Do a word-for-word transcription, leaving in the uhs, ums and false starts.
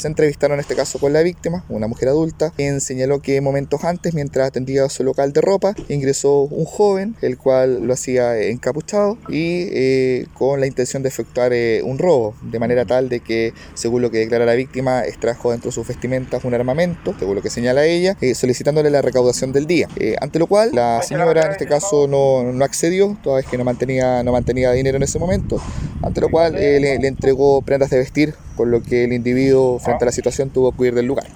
se entrevistaron en este caso con la víctima, una mujer adulta, quien señaló que momentos antes, mientras atendía su local de ropa, ingresó un joven, el cual lo hacía encapuchado y eh, con la intención de efectuar eh, un robo, de manera tal de que, según lo que declara la víctima, extrajo dentro de sus vestimentas un armamento, según lo que señala ella, eh, solicitándole la recaudación del día, eh, ante lo cual la señora en este caso no, no accedió, toda vez que no mantenía, no mantenía dinero en ese momento, ante lo cual eh, le, le entregó prendas de vestir, con lo que el individuo frente a la situación tuvo que huir del lugar.